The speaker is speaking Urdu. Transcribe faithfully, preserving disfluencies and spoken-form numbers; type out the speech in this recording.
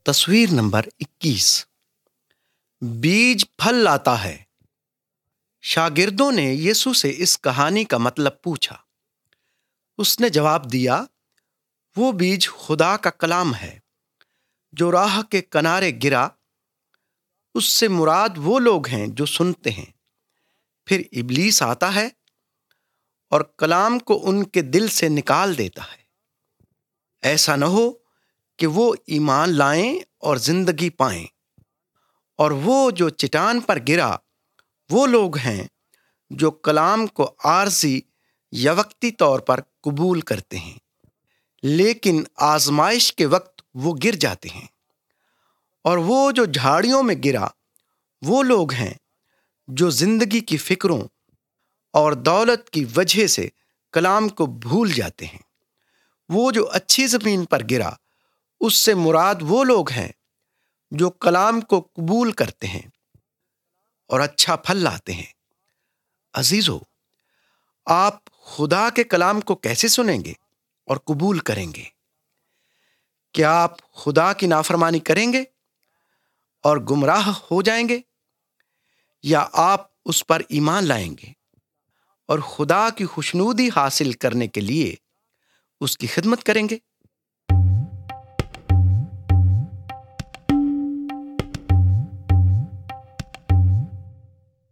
تصویر نمبر اکیس۔ بیج پھل لاتا ہے۔ شاگردوں نے یسوع سے اس کہانی کا مطلب پوچھا۔ اس نے جواب دیا، وہ بیج خدا کا کلام ہے جو راہ کے کنارے گرا۔ اس سے مراد وہ لوگ ہیں جو سنتے ہیں، پھر ابلیس آتا ہے اور کلام کو ان کے دل سے نکال دیتا ہے۔ ایسا نہ ہو کہ وہ ایمان لائیں اور زندگی پائیں۔ اور وہ جو چٹان پر گرا وہ لوگ ہیں جو کلام کو عارضی یا وقتی طور پر قبول کرتے ہیں، لیکن آزمائش کے وقت وہ گر جاتے ہیں۔ اور وہ جو جھاڑیوں میں گرا وہ لوگ ہیں جو زندگی کی فکروں اور دولت کی وجہ سے کلام کو بھول جاتے ہیں۔ وہ جو اچھی زمین پر گرا اس سے مراد وہ لوگ ہیں جو کلام کو قبول کرتے ہیں اور اچھا پھل لاتے ہیں۔ عزیزو، آپ خدا کے کلام کو کیسے سنیں گے اور قبول کریں گے؟ کیا آپ خدا کی نافرمانی کریں گے اور گمراہ ہو جائیں گے، یا آپ اس پر ایمان لائیں گے اور خدا کی خوشنودی حاصل کرنے کے لیے اس کی خدمت کریں گے؟